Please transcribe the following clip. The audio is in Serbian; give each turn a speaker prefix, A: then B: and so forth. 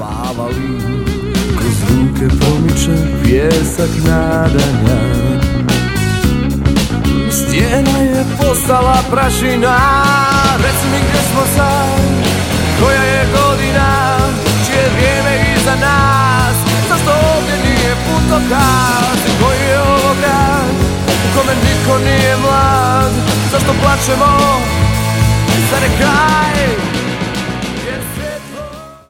A: spavali. Kroz ruke promiče pjesak nadanja. Stijena je postala prašina. Reci mi gdje smo sad, koja je godina, čije vrijeme iza nas. Zašto ovdje nije putokaz? Koji je ovo grad u kome niko nije mlad? Zašto plačemo? Zar je kraj?